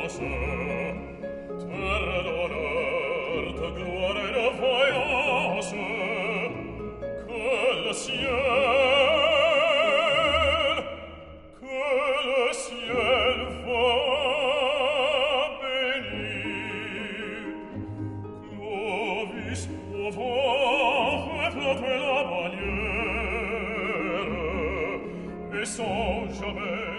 terre d'honneur, de gloire et de vaillance, que le ciel va bénir. Clovis au vent reflète la bannière, et sans jamais